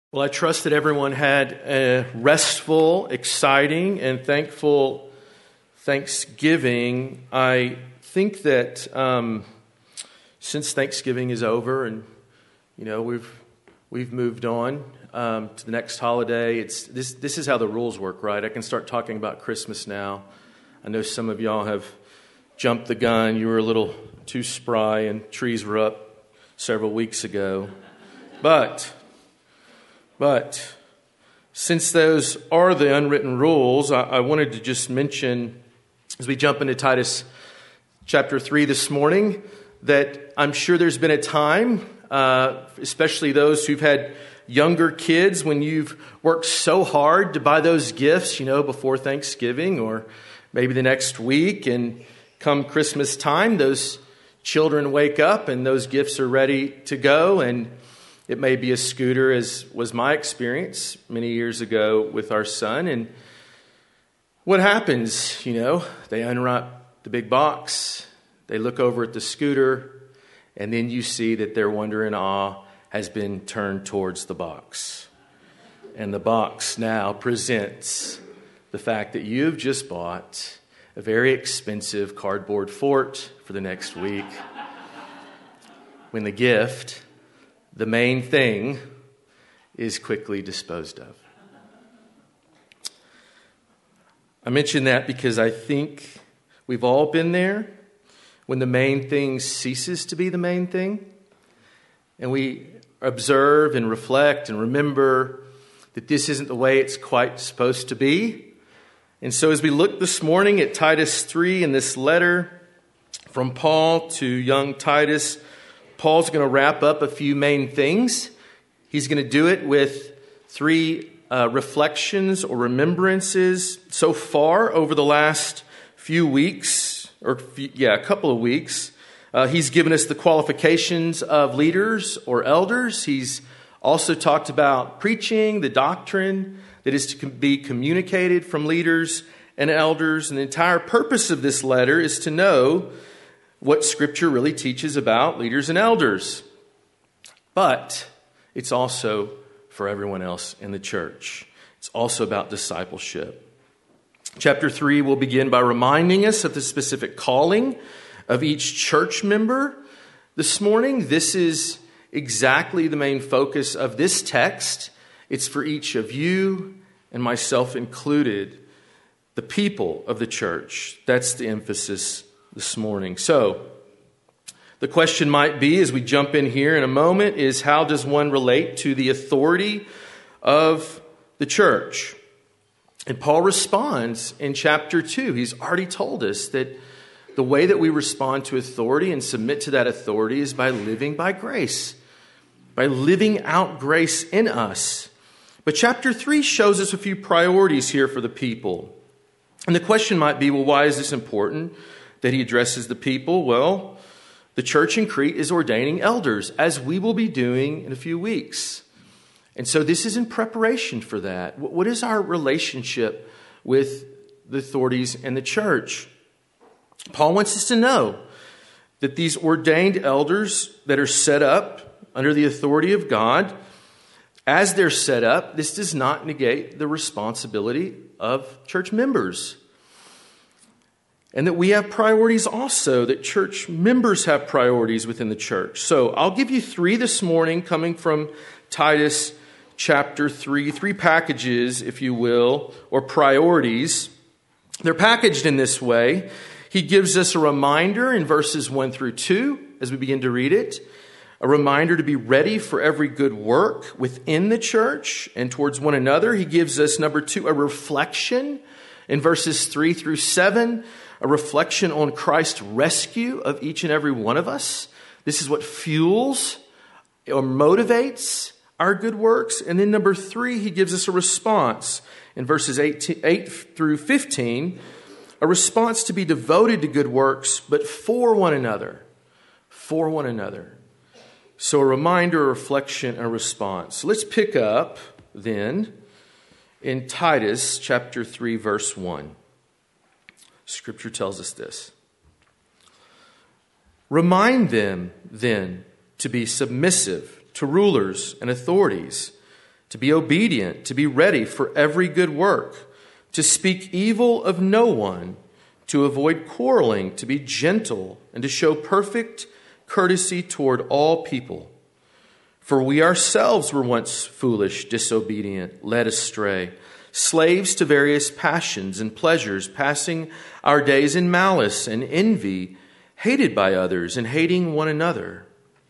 Well, I trust that everyone had a restful, exciting, and thankful Thanksgiving. I think that since Thanksgiving is over and we've moved on to the next holiday, this is how the rules work, right? I can start talking about Christmas now. I know some of y'all have jumped the gun. You were a little too spry, and trees were up several weeks ago, But since those are the unwritten rules, I wanted to just mention, as we jump into Titus chapter 3 this morning, that I'm sure there's been a time, especially those who've had younger kids, when you've worked so hard to buy those gifts, before Thanksgiving or maybe the next week, and come Christmas time, those children wake up and those gifts are ready to go, and it may be a scooter, as was my experience many years ago with our son. And what happens? They unwrap the big box, they look over at the scooter, and then you see that their wonder and awe has been turned towards the box. And the box now presents the fact that you've just bought a very expensive cardboard fort for the next week, when the gift, the main thing, is quickly disposed of. I mention that because I think we've all been there when the main thing ceases to be the main thing. And we observe and reflect and remember that this isn't the way it's quite supposed to be. And so as we look this morning at Titus 3 in this letter from Paul to young Titus, Paul's going to wrap up a few main things. He's going to do it with three reflections or remembrances so far over the last few weeks, a couple of weeks. He's given us the qualifications of leaders or elders. He's also talked about preaching, the doctrine that is to be communicated from leaders and elders. And the entire purpose of this letter is to know what Scripture really teaches about leaders and elders. But it's also for everyone else in the church. It's also about discipleship. Chapter 3 will begin by reminding us of the specific calling of each church member. This morning, this is exactly the main focus of this text. It's for each of you and myself included, the people of the church. That's the emphasis this morning. So, the question might be, as we jump in here in a moment, is how does one relate to the authority of the church? And Paul responds in chapter 2. He's already told us that the way that we respond to authority and submit to that authority is by living by grace, by living out grace in us. But chapter 3 shows us a few priorities here for the people. And the question might be, well, why is this important that he addresses the people? Well, the church in Crete is ordaining elders, as we will be doing in a few weeks. And so this is in preparation for that. What is our relationship with the authorities and the church? Paul wants us to know that these ordained elders that are set up under the authority of God, as they're set up, this does not negate the responsibility of church members. And that we have priorities also, that church members have priorities within the church. So I'll give you three this morning coming from Titus chapter 3, three packages, if you will, or priorities. They're packaged in this way. He gives us a reminder in verses 1 through 2 as we begin to read it. A reminder to be ready for every good work within the church and towards one another. He gives us, number 2, a reflection in verses 3 through 7. A reflection on Christ's rescue of each and every one of us. This is what fuels or motivates our good works. And then number 3, he gives us a response in verses 8 through 15. A response to be devoted to good works, but for one another. For one another. So a reminder, a reflection, and a response. So let's pick up then in Titus chapter 3, verse 1. Scripture tells us this. Remind them then to be submissive to rulers and authorities, to be obedient, to be ready for every good work, to speak evil of no one, to avoid quarreling, to be gentle, and to show perfect courtesy toward all people. For we ourselves were once foolish, disobedient, led astray, slaves to various passions and pleasures, passing our days in malice and envy, hated by others and hating one another.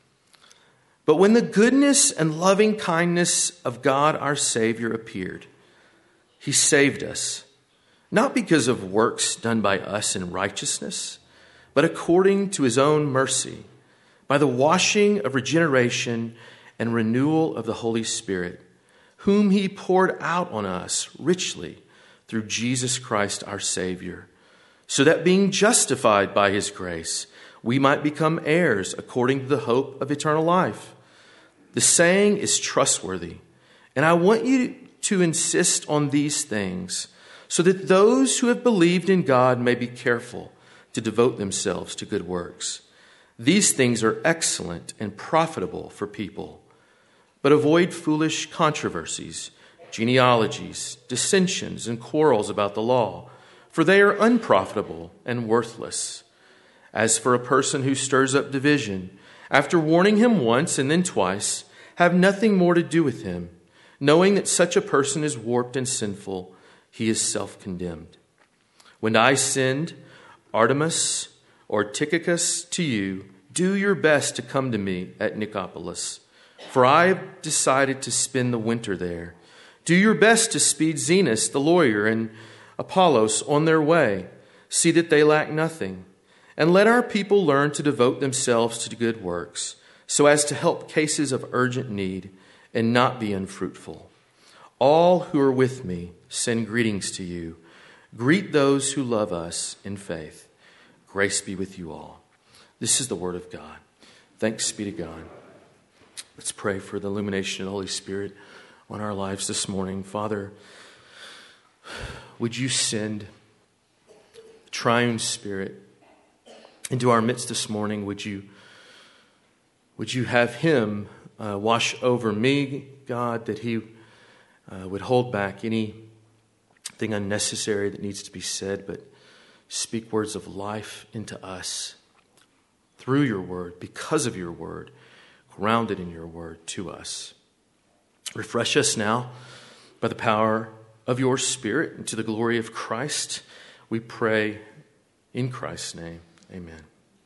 But when the goodness and loving kindness of God our Savior appeared, he saved us, not because of works done by us in righteousness, but according to his own mercy, by the washing of regeneration and renewal of the Holy Spirit, whom he poured out on us richly through Jesus Christ our Savior, so that being justified by his grace, we might become heirs according to the hope of eternal life. The saying is trustworthy, and I want you to insist on these things, so that those who have believed in God may be careful to devote themselves to good works. These things are excellent and profitable for people. But avoid foolish controversies, genealogies, dissensions, and quarrels about the law, for they are unprofitable and worthless. As for a person who stirs up division, after warning him once and then twice, have nothing more to do with him, knowing that such a person is warped and sinful, he is self-condemned. When I send Artemas or Tychicus to you, do your best to come to me at Nicopolis, for I have decided to spend the winter there. Do your best to speed Zenas the lawyer and Apollos on their way. See that they lack nothing. And let our people learn to devote themselves to good works, so as to help cases of urgent need and not be unfruitful. All who are with me send greetings to you. Greet those who love us in faith. Grace be with you all. This is the word of God. Thanks be to God. Let's pray for the illumination of the Holy Spirit on our lives this morning. Father, would you send the triune Spirit into our midst this morning? Would you have him wash over me, God, that he would hold back anything unnecessary that needs to be said, but speak words of life into us through your word, because of your word, grounded in your word to us. Refresh us now by the power of your Spirit and to the glory of Christ. We pray in Christ's name. Amen.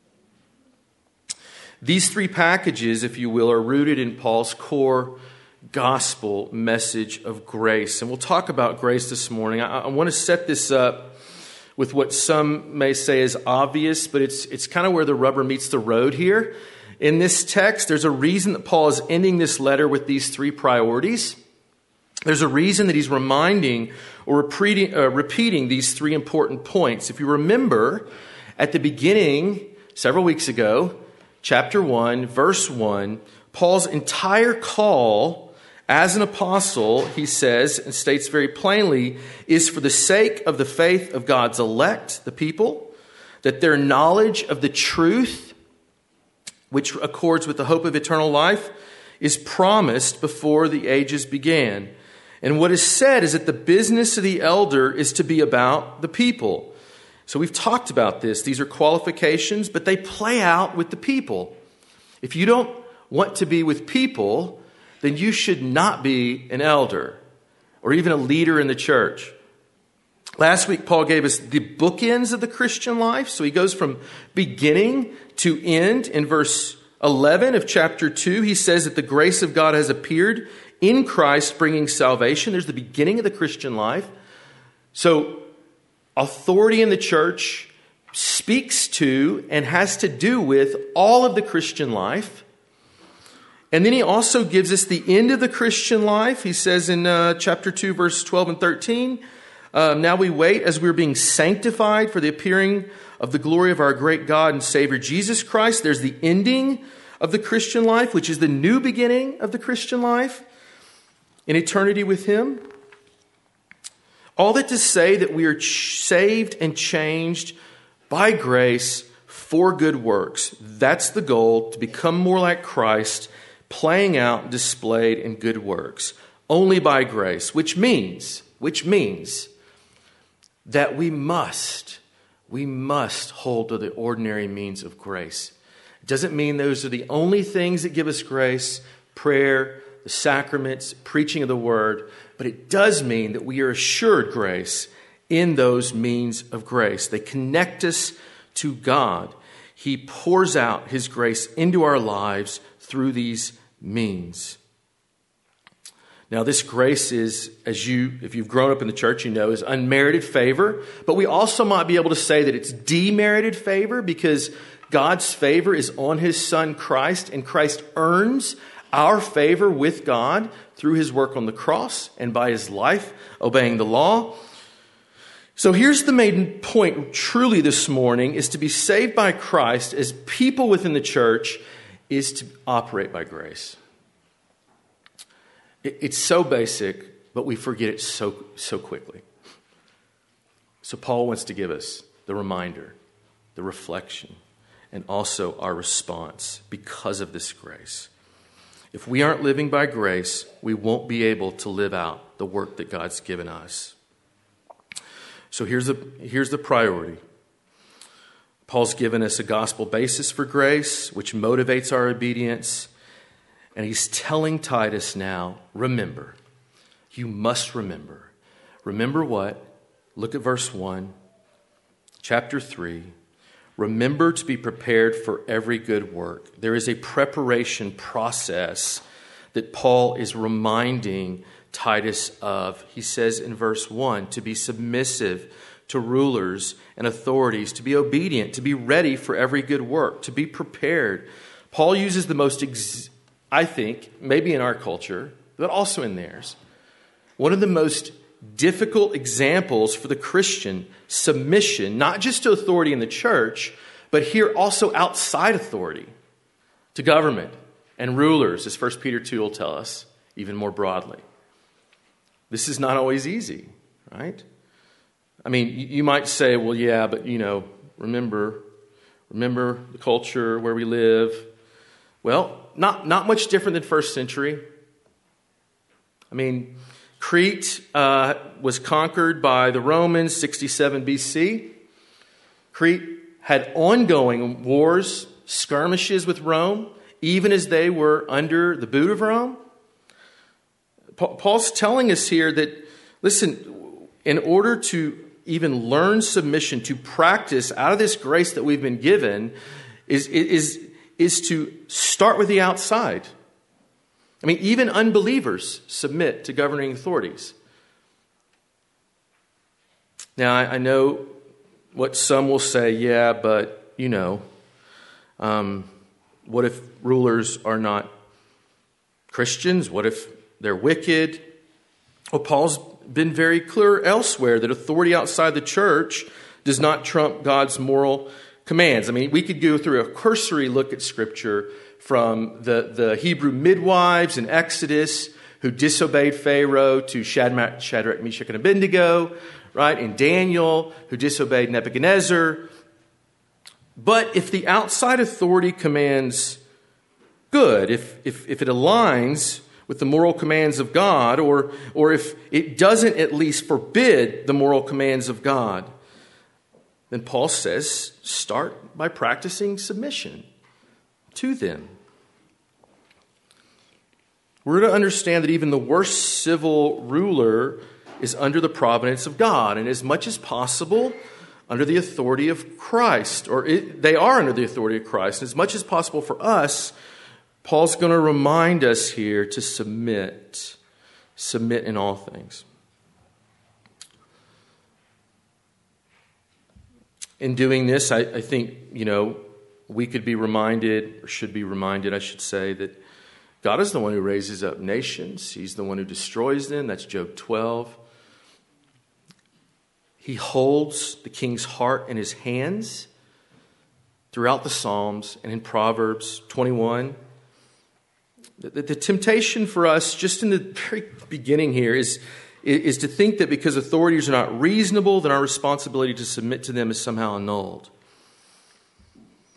These three packages, if you will, are rooted in Paul's core gospel message of grace. And we'll talk about grace this morning. I want to set this up with what some may say is obvious, but it's kind of where the rubber meets the road here. In this text, there's a reason that Paul is ending this letter with these three priorities. There's a reason that he's reminding or repeating these three important points. If you remember, at the beginning, several weeks ago, chapter 1, verse 1, Paul's entire call as an apostle, he says and states very plainly, is for the sake of the faith of God's elect, the people, that their knowledge of the truth, which accords with the hope of eternal life, is promised before the ages began. And what is said is that the business of the elder is to be about the people. So we've talked about this. These are qualifications, but they play out with the people. If you don't want to be with people, then you should not be an elder or even a leader in the church. Last week, Paul gave us the bookends of the Christian life. So he goes from beginning to end. In verse 11 of chapter 2, he says that the grace of God has appeared in Christ, bringing salvation. There's the beginning of the Christian life. So authority in the church speaks to and has to do with all of the Christian life. And then he also gives us the end of the Christian life. He says in chapter 2, verse 12 and 13, now we wait as we're being sanctified for the appearing of the glory of our great God and Savior Jesus Christ. There's the ending of the Christian life, which is the new beginning of the Christian life in eternity with him. All that to say that we are saved and changed by grace for good works. That's the goal, to become more like Christ, playing out, displayed in good works. only by grace, which means that we must hold to the ordinary means of grace. It doesn't mean those are the only things that give us grace, prayer, the sacraments, preaching of the word, but it does mean that we are assured grace in those means of grace. They connect us to God. He pours out his grace into our lives through these means. Now, this grace is, if you've grown up in the church, you know, is unmerited favor. But we also might be able to say that it's demerited favor because God's favor is on his Son Christ, and Christ earns our favor with God through his work on the cross and by his life, obeying the law. So here's the main point truly this morning, is to be saved by Christ as people within the church is to operate by grace. It's so basic, but we forget it so quickly. So Paul wants to give us the reminder, the reflection, and also our response because of this grace. If we aren't living by grace, we won't be able to live out the work that God's given us. So here's the priority. Paul's given us a gospel basis for grace, which motivates our obedience. And he's telling Titus now, remember. You must remember. Remember what? Look at verse 1, chapter 3. Remember to be prepared for every good work. There is a preparation process that Paul is reminding Titus of. He says in verse 1, to be submissive to rulers and authorities, to be obedient, to be ready for every good work, to be prepared. Paul uses the most, I think, maybe in our culture, but also in theirs, one of the most difficult examples for the Christian submission, not just to authority in the church, but here also outside authority, to government and rulers, as 1 Peter 2 will tell us, even more broadly. This is not always easy, right? I mean, you might say, well, yeah, but, remember the culture where we live. Well, not much different than first century. I mean, Crete was conquered by the Romans, 67 BC. Crete had ongoing wars, skirmishes with Rome, even as they were under the boot of Rome. Paul's telling us here that, listen, in order to even learn submission, to practice out of this grace that we've been given, is to start with the outside. I mean, even unbelievers submit to governing authorities. Now, I know what some will say, yeah, but, what if rulers are not Christians? What if they're wicked? Well, Paul's been very clear elsewhere that authority outside the church does not trump God's moral commands. I mean, we could go through a cursory look at Scripture from the Hebrew midwives in Exodus who disobeyed Pharaoh to Shadrach, Meshach, and Abednego, right? In Daniel, who disobeyed Nebuchadnezzar. But if the outside authority commands good, if it aligns with the moral commands of God, or if it doesn't at least forbid the moral commands of God, then Paul says, start by practicing submission to them. We're to understand that even the worst civil ruler is under the providence of God, and as much as possible, under the authority of Christ, they are under the authority of Christ. And as much as possible for us, Paul's going to remind us here to submit in all things. In doing this, I think, we could be reminded, or should be reminded, I should say, that God is the one who raises up nations. He's the one who destroys them. That's Job 12. He holds the king's heart in his hands throughout the Psalms and in Proverbs 21. The temptation for us, just in the very beginning here, is to think that because authorities are not reasonable, then our responsibility to submit to them is somehow annulled.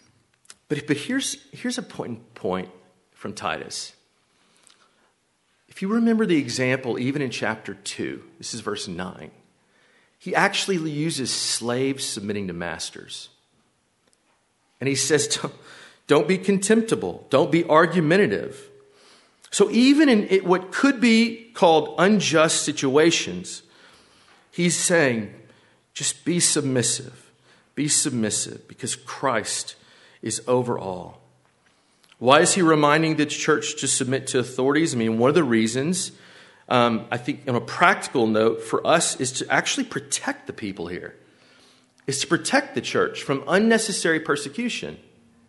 But here's a point from Titus. if you remember the example, even in chapter 2, this is verse 9, he actually uses slaves submitting to masters. And he says, don't be contemptible. Don't be argumentative. So even in what could be called unjust situations, he's saying, just be submissive. Be submissive because Christ is over all. Why is he reminding the church to submit to authorities? I mean, one of the reasons, I think on a practical note for us, is to actually protect the people here. Is to protect the church from unnecessary persecution.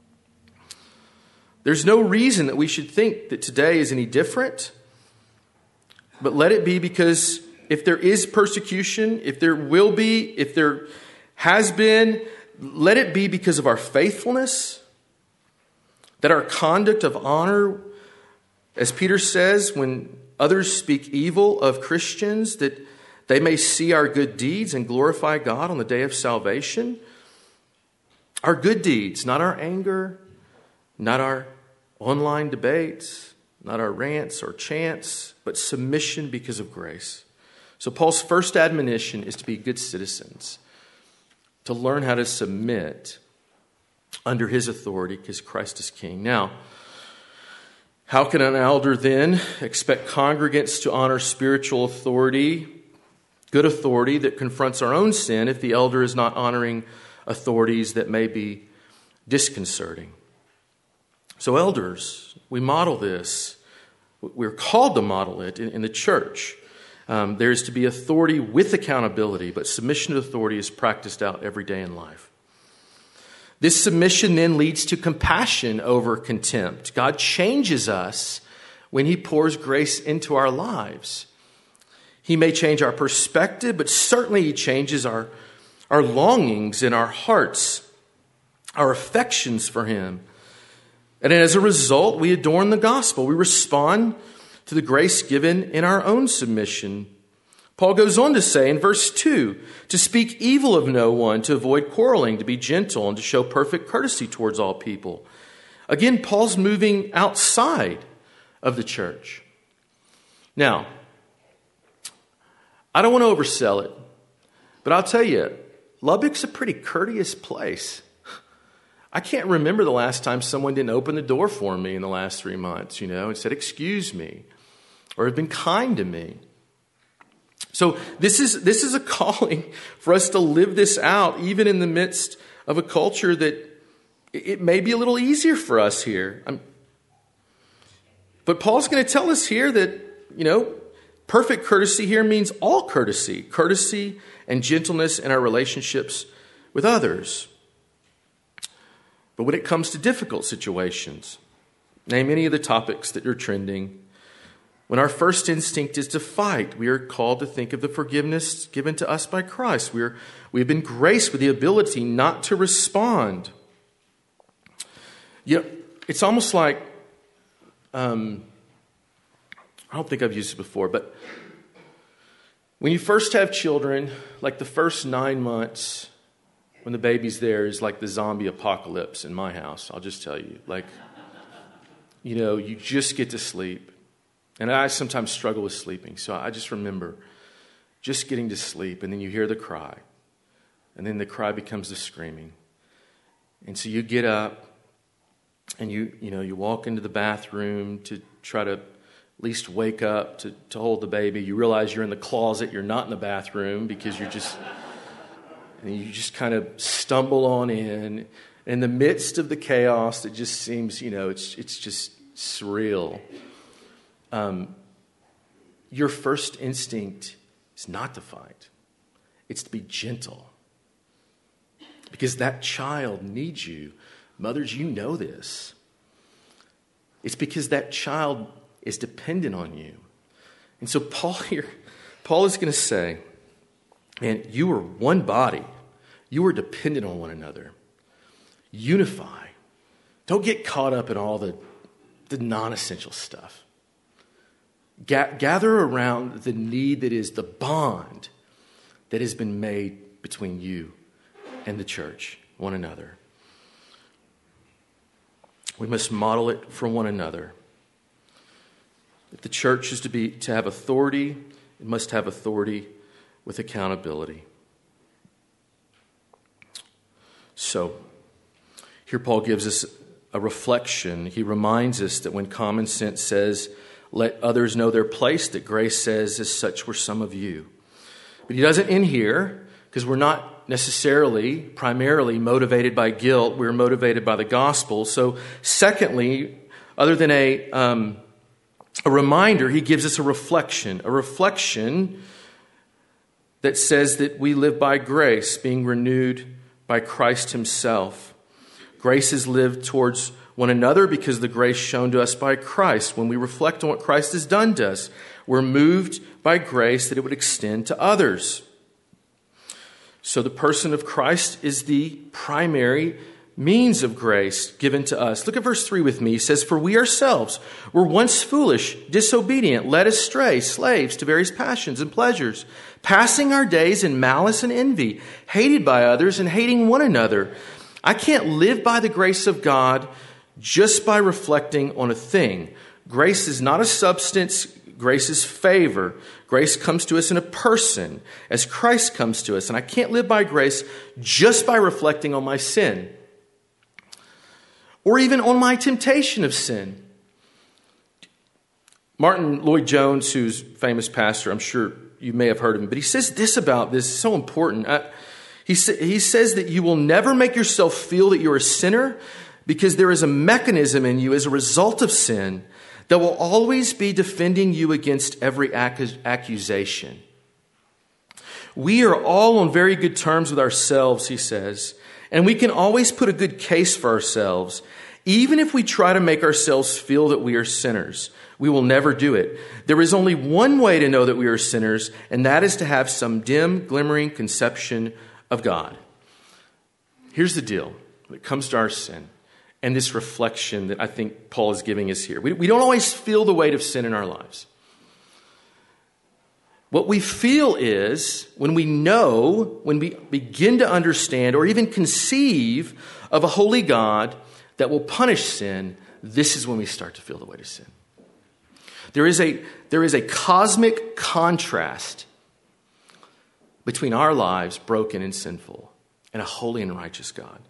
There's no reason that we should think that today is any different. But let it be, because if there is persecution, if there will be, if there has been, let it be because of our faithfulness. That our conduct of honor, as Peter says, when others speak evil of Christians, that they may see our good deeds and glorify God on the day of salvation. Our good deeds, not our anger, not our online debates, not our rants or chants, but submission because of grace. So Paul's first admonition is to be good citizens, to learn how to submit under his authority because Christ is king. Now, how can an elder then expect congregants to honor spiritual authority, good authority that confronts our own sin, if the elder is not honoring authorities that may be disconcerting? So elders, we model this. We're called to model it in the church. There's to be authority with accountability, but submission to authority is practiced out every day in life. This submission then leads to compassion over contempt. God changes us when he pours grace into our lives. He may change our perspective, but certainly he changes our longings in our hearts, our affections for him. And as a result, we adorn the gospel. We respond to the grace given in our own submission. Paul goes on to say in verse 2, to speak evil of no one, to avoid quarreling, to be gentle, and to show perfect courtesy towards all people. Again, Paul's moving outside of the church. Now, I don't want to oversell it, but I'll tell you, Lubbock's a pretty courteous place. I can't remember the last time someone didn't open the door for me in the last 3 months, and said, excuse me, or have been kind to me. So this is a calling for us to live this out, even in the midst of a culture that it may be a little easier for us here. But Paul's going to tell us here that, perfect courtesy here means all courtesy and gentleness in our relationships with others. But when it comes to difficult situations, name any of the topics that are trending, when our first instinct is to fight, we are called to think of the forgiveness given to us by Christ. We've been graced with the ability not to respond. It's almost like, I don't think I've used it before, but when you first have children, like the first 9 months, when the baby's there, is like the zombie apocalypse in my house. I'll just tell you, you just get to sleep. And I sometimes struggle with sleeping, so I just remember just getting to sleep, and then you hear the cry, and then the cry becomes the screaming. And so you get up, and you walk into the bathroom to try to at least wake up to hold the baby. You realize you're in the closet, you're not in the bathroom, because you just kind of stumble on in the midst of the chaos that just seems, it's just surreal. Your first instinct is not to fight. It's to be gentle. Because that child needs you. Mothers, you know this. It's because that child is dependent on you. And so Paul is going to say, man, you are one body. You are dependent on one another. Unify. Don't get caught up in all the non-essential stuff. Gather around the need that is the bond that has been made between you and the church, one another. We must model it for one another. If the church is to have authority, it must have authority with accountability. So, here Paul gives us a reflection. He reminds us that when common sense says, let others know their place, that grace says, as such were some of you. But he doesn't end here, because we're not necessarily, primarily motivated by guilt. We're motivated by the gospel. So, secondly, other than a reminder, he gives us a reflection that says that we live by grace, being renewed by Christ himself. Grace is lived towards one another because of the grace shown to us by Christ. When we reflect on what Christ has done to us, we're moved by grace that it would extend to others. So the person of Christ is the primary means of grace given to us. Look at verse 3 with me. He says, for we ourselves were once foolish, disobedient, led astray, slaves to various passions and pleasures, passing our days in malice and envy, hated by others and hating one another. I can't live by the grace of God just by reflecting on a thing. Grace is not a substance. Grace is favor. Grace comes to us in a person as Christ comes to us. And I can't live by grace just by reflecting on my sin or even on my temptation of sin. Martin Lloyd-Jones, who's a famous pastor, I'm sure you may have heard of him, but he says this about this, so important. He says that you will never make yourself feel that you're a sinner because there is a mechanism in you as a result of sin that will always be defending you against every accusation. We are all on very good terms with ourselves, he says, and we can always put a good case for ourselves. Even if we try to make ourselves feel that we are sinners, we will never do it. There is only one way to know that we are sinners, and that is to have some dim, glimmering conception of God. Here's the deal when it comes to our sin and this reflection that I think Paul is giving us here. We don't always feel the weight of sin in our lives. What we feel is when we begin to understand or even conceive of a holy God that will punish sin, this is when we start to feel the weight of sin. There is a cosmic contrast between our lives, broken and sinful, and a holy and righteous God.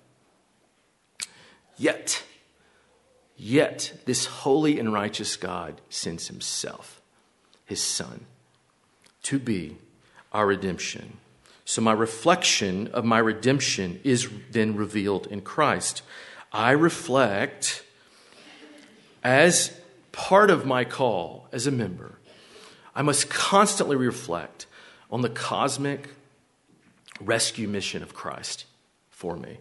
Yet, this holy and righteous God sends himself, his Son, to be our redemption. So my reflection of my redemption is then revealed in Christ. I reflect as part of my call as a member. I must constantly reflect on the cosmic rescue mission of Christ for me.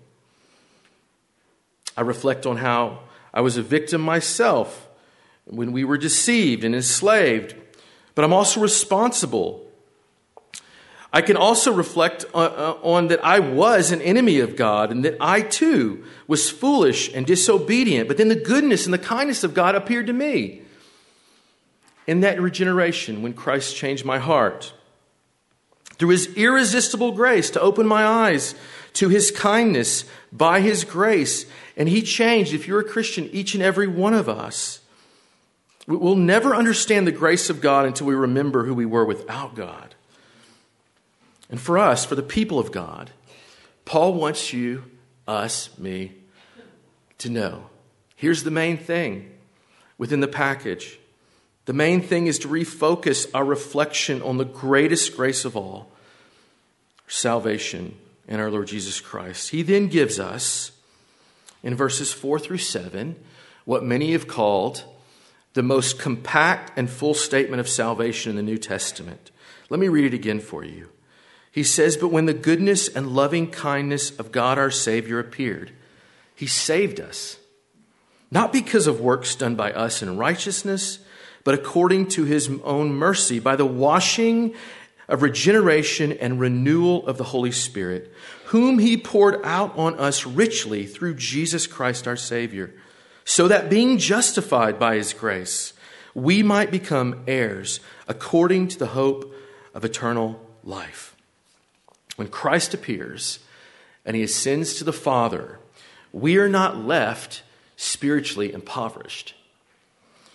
I reflect on how I was a victim myself when we were deceived and enslaved, but I'm also responsible. I can also reflect on that I was an enemy of God and that I too was foolish and disobedient, but then the goodness and the kindness of God appeared to me in that regeneration when Christ changed my heart. Through his irresistible grace to open my eyes to his kindness by his grace. And he changed, if you're a Christian, each and every one of us. We'll never understand the grace of God until we remember who we were without God. And for us, for the people of God, Paul wants you, us, me, to know. Here's the main thing within the package. The main thing is to refocus our reflection on the greatest grace of all, salvation in our Lord Jesus Christ. He then gives us, in verses 4 through 7, what many have called the most compact and full statement of salvation in the New Testament. Let me read it again for you. He says, but when the goodness and loving kindness of God our Savior appeared, he saved us, not because of works done by us in righteousness, but according to his own mercy, by the washing of regeneration and renewal of the Holy Spirit, whom he poured out on us richly through Jesus Christ our Savior, so that being justified by his grace, we might become heirs according to the hope of eternal life. When Christ appears and he ascends to the Father, we are not left spiritually impoverished.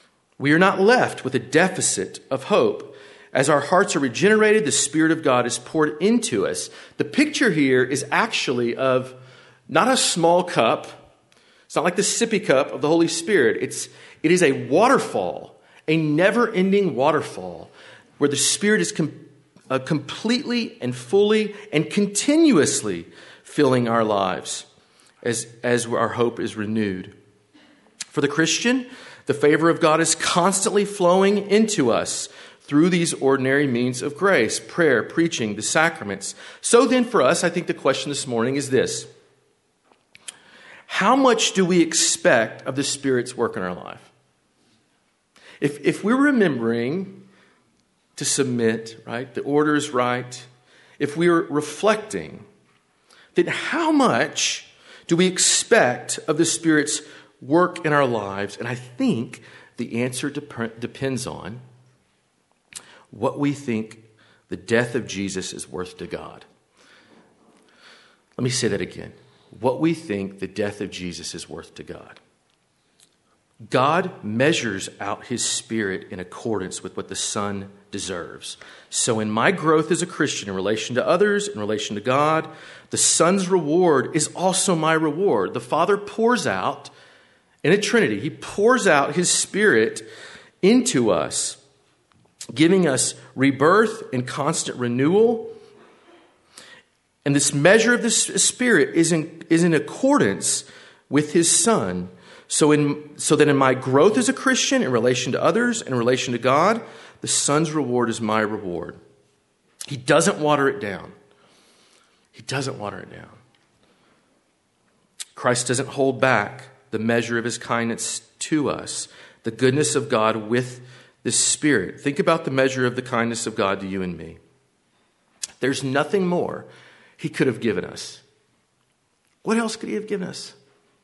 we are not left with a deficit of hope. As our hearts are regenerated, the Spirit of God is poured into us. The picture here is actually of not a small cup. It's not like the sippy cup of the Holy Spirit. It is a waterfall, a never-ending waterfall, where the Spirit is completely and fully and continuously filling our lives as our hope is renewed. For the Christian, the favor of God is constantly flowing into us through these ordinary means of grace, prayer, preaching, the sacraments. So then for us, I think the question this morning is this: how much do we expect of the Spirit's work in our life? If we're remembering to submit, right, the order's right, if we're reflecting, then how much do we expect of the Spirit's work in our lives? And I think the answer depends on what we think the death of Jesus is worth to God. Let me say that again. What we think the death of Jesus is worth to God. God measures out his Spirit in accordance with what the Son deserves. So in my growth as a Christian in relation to others, in relation to God, the Son's reward is also my reward. The Father pours out, in a Trinity, he pours out his Spirit into us, giving us rebirth and constant renewal. And this measure of the Spirit is in accordance with his Son. So that in my growth as a Christian, in relation to others, in relation to God, the Son's reward is my reward. He doesn't water it down. He doesn't water it down. Christ doesn't hold back the measure of his kindness to us, the goodness of God with the Spirit. Think about the measure of the kindness of God to you and me. There's nothing more he could have given us. What else could he have given us?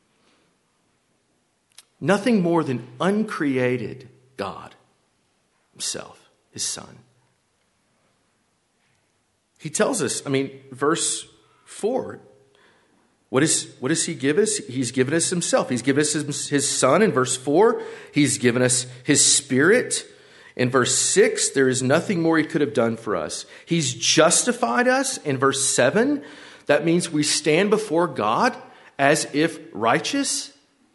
Nothing more than uncreated God himself, his Son. He tells us, verse 4, what does he give us? He's given us himself. He's given us his Son in verse 4. He's given us his Spirit. In verse 6, there is nothing more he could have done for us. He's justified us in verse 7. That means we stand before God as if righteous.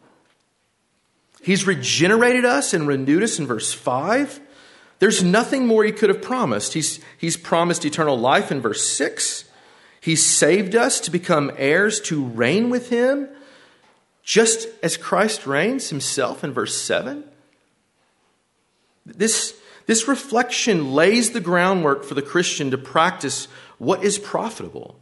He's regenerated us and renewed us in verse 5. There's nothing more he could have promised. He's promised eternal life in verse 6. He's saved us to become heirs to reign with him, just as Christ reigns himself in verse 7. This reflection lays the groundwork for the Christian to practice what is profitable.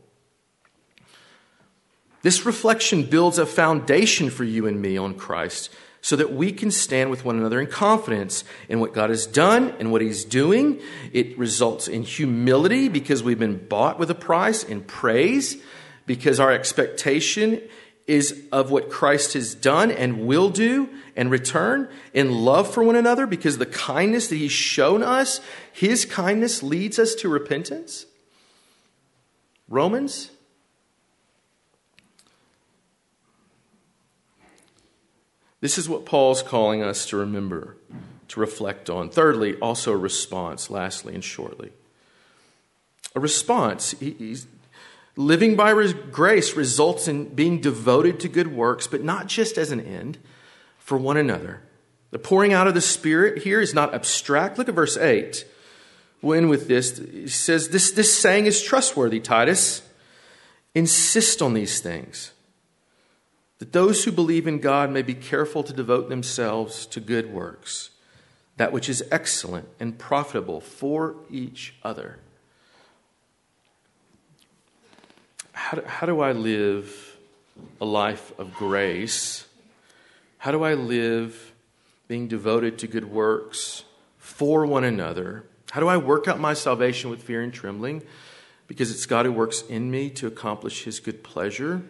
This reflection builds a foundation for you and me on Christ, so that we can stand with one another in confidence in what God has done and what he's doing. It results in humility because we've been bought with a price, in praise because our expectation is of what Christ has done and will do and return, in love for one another because the kindness that he's shown us, his kindness leads us to repentance. Romans. This is what Paul's calling us to remember, to reflect on. Thirdly, also a response, lastly and shortly. A response. He's living by grace results in being devoted to good works, but not just as an end, for one another. The pouring out of the Spirit here is not abstract. Look at verse 8. We'll end with this. He says, this saying is trustworthy, Titus. Insist on these things, that those who believe in God may be careful to devote themselves to good works, that which is excellent and profitable for each other. How do I live a life of grace? How do I live being devoted to good works for one another? How do I work out my salvation with fear and trembling? Because it's God who works in me to accomplish his good pleasure.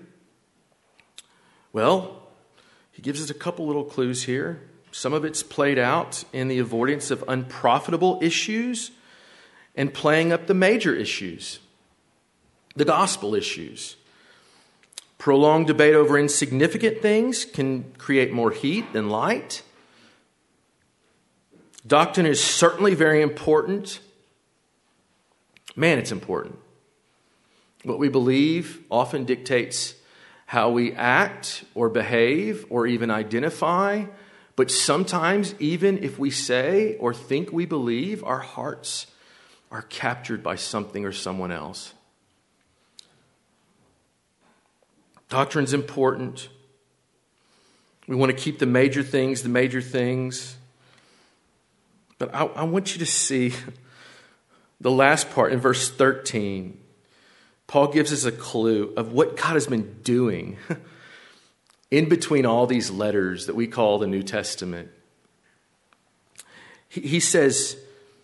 Well, he gives us a couple little clues here. Some of it's played out in the avoidance of unprofitable issues and playing up the major issues, the gospel issues. Prolonged debate over insignificant things can create more heat than light. Doctrine is certainly very important. Man, it's important. What we believe often dictates how we act or behave or even identify. But sometimes, even if we say or think we believe, our hearts are captured by something or someone else. Doctrine's important. We want to keep the major things. But I want you to see the last part in verse 13. Paul gives us a clue of what God has been doing in between all these letters that we call the New Testament. He says,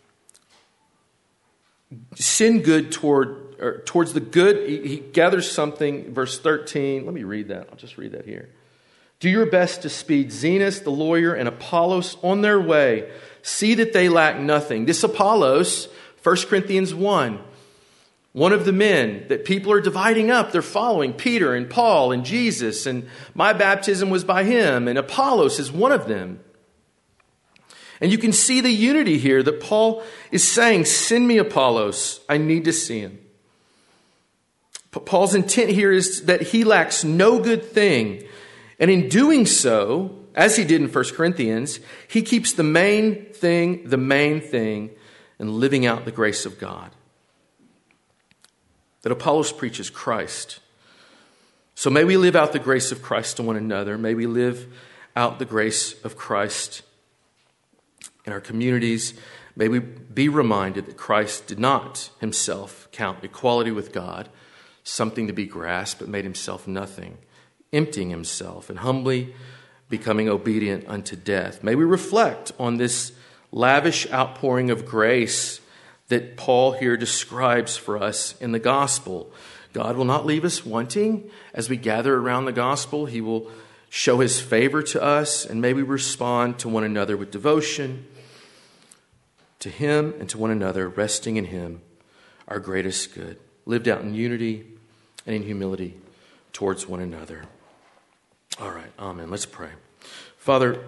sin good towards the good. He gathers something, verse 13. Let me read that. I'll just read that here. Do your best to speed Zenas, the lawyer, and Apollos on their way. See that they lack nothing. This Apollos, 1 Corinthians 1, one of the men that people are dividing up. They're following Peter and Paul and Jesus. And my baptism was by him. And Apollos is one of them. And you can see the unity here that Paul is saying, send me Apollos. I need to see him. Paul's intent here is that he lacks no good thing. And in doing so, as he did in 1 Corinthians, he keeps the main thing, and living out the grace of God. That Apollos preaches Christ. So may we live out the grace of Christ to one another. May we live out the grace of Christ in our communities. May we be reminded that Christ did not himself count equality with God something to be grasped, but made himself nothing, emptying himself and humbly becoming obedient unto death. May we reflect on this lavish outpouring of grace that Paul here describes for us in the gospel. God will not leave us wanting as we gather around the gospel. He will show his favor to us, and may we respond to one another with devotion to him and to one another, resting in him, our greatest good, lived out in unity and in humility towards one another. All right, amen. Let's pray. Father,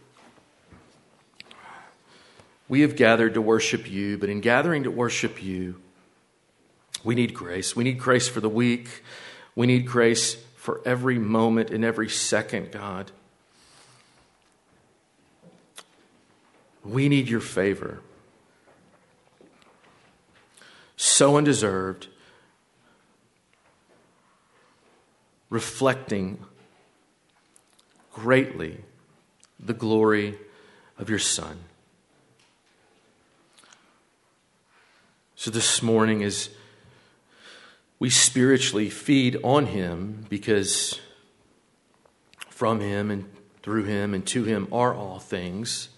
we have gathered to worship you, but in gathering to worship you, we need grace. We need grace for the week. We need grace for every moment and every second, God. We need your favor. So undeserved, reflecting greatly the glory of your Son. So this morning, as we spiritually feed on him, because from him and through him and to him are all things,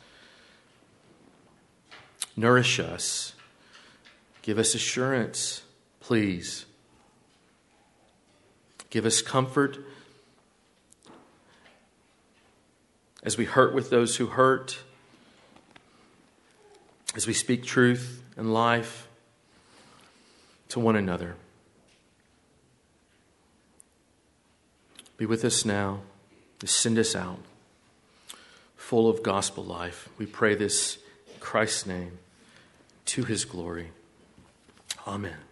nourish us. Give us assurance, please. Give us comfort as we hurt with those who hurt, as we speak truth and life to one another. Be with us now. Send us out full of gospel life. We pray this in Christ's name, to his glory. Amen.